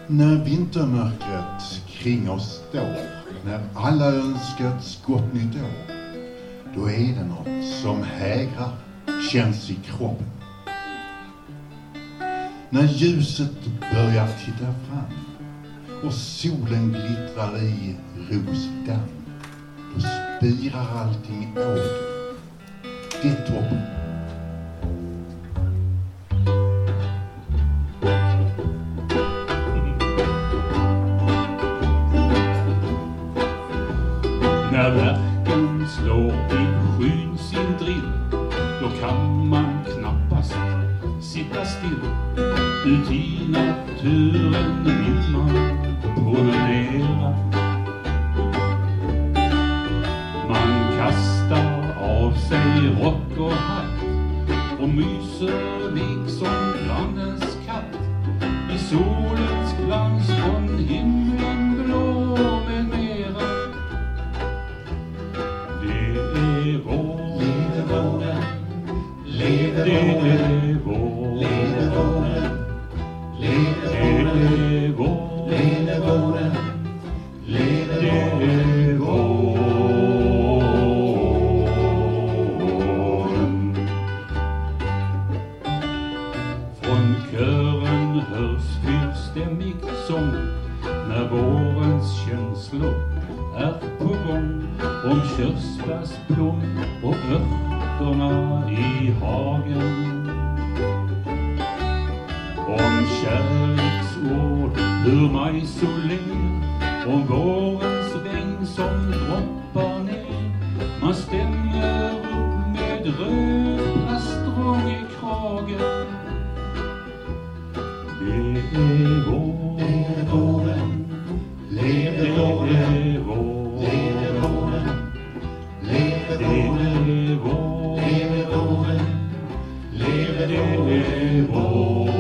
När vintermörkret kring oss står, när alla önskat gott nytt år, då är det något som hägrar, känns i kroppen. När ljuset börjar titta fram och solen glittrar i rosdamm, då spirar allting åter. Det är toppen. När verken slår i skyn sin drill, då kan man knappast sitta still. Ut i naturen vill man promenera. Man kastar av sig rock och hatt och myser liksom grannens katt i solens glans från himlen blå med mera. Det är vår, Leve våren, leve det våren, är vår, leve våren, leve det våren, är vår, leve våren, leve det är våren. Från kören hörs fyrstämmig sång när vårens känslor är på gång, om körsbärsblom och örterna i hagen, om kärleksord hur majsoler, om vårens regn som droppar ner. Man stämmer upp med röd plastrång i kragen. Det är vår, leve våren, leve det våren, är vår, leve våren, leve det våren, är vår, leve våren, leve det våren. är våren.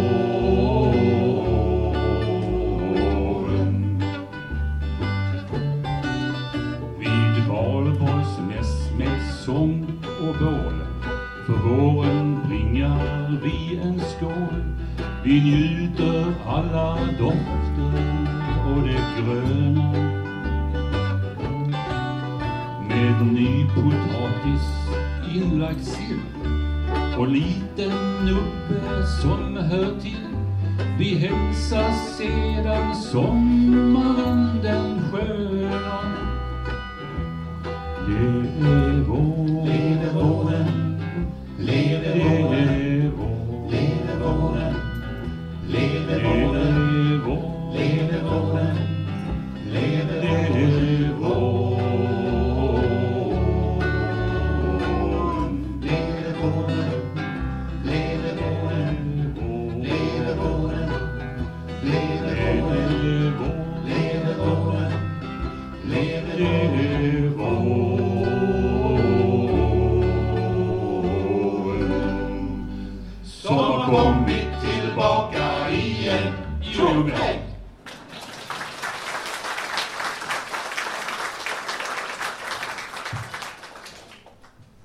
Vid valborgs mäss med sång och bål, för våren bringar vi en skål. Vi njuter alla dofter och det gröna, med ny potatis, inlagd sill och liten nubbe som hör till. Vi hälsar sedan sommaren den sköna. Det är vår, Leve våren, leve det våren, är vår, leve våren, leve det våren, är vår, leve våren, leve det våren, är vår. leve våren, leve våren, leve våren, leve våren, leve våren, leve våren. Som har kommit tillbaka igen. Jo,